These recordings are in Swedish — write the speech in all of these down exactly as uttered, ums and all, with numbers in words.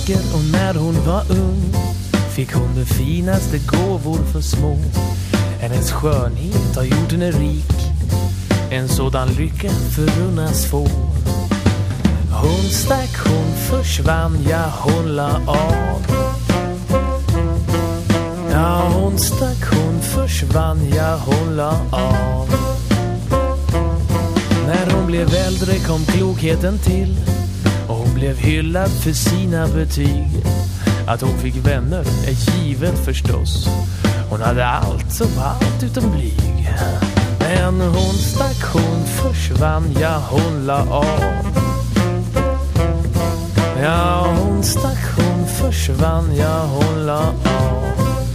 vacker och när hon var ung fick hon de finaste gåvor för små. Hennes skönhet har gjort henne rik, en sådan lycka förunnas få. Hon stack, hon försvann, ja hon la av. Ja hon stack, hon försvann, ja hon la av. När hon blev äldre kom klokheten till och hon blev hyllad för sina betyg. Att hon fick vänner är givet förstås. Hon hade allt som allt utom blyg. Men hon stack, hon försvann, ja hon la av. Ja hon stack, hon försvann, ja hon la av.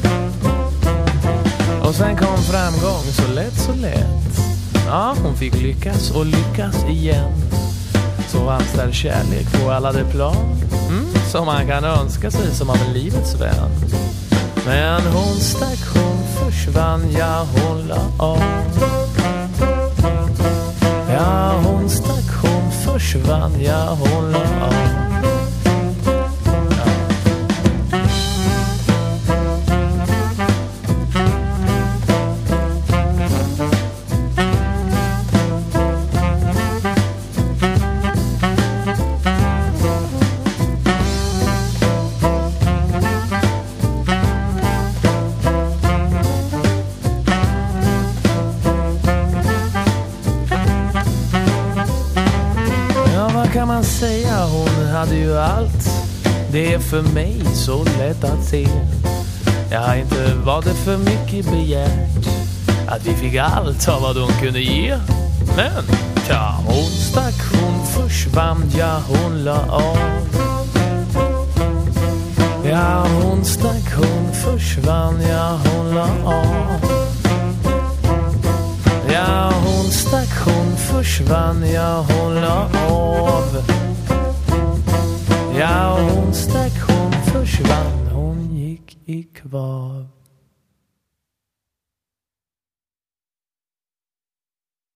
Och sen kom framgång så lätt så lätt. Ja hon fick lyckas och lyckas igen. Så anställ kärlek på alla de plan mm, som man kan önska sig som av livets vän. Men hon stack, hon försvann, ja hon la av. Ja hon stack, hon försvann, ja hon la av. Kan man säga, hon hade ju allt. Det är för mig så lätt att se. Jag har inte var det för mycket begärt att vi fick allt av vad hon kunde ge. Men ja, hon stack, hon försvann, ja hon la av. Ja hon stack, hon försvann, ja hon la av. Ja hon stack, hon försvann, ja hon la av. Ja hon stack, hon försvann, hon gick i kvav.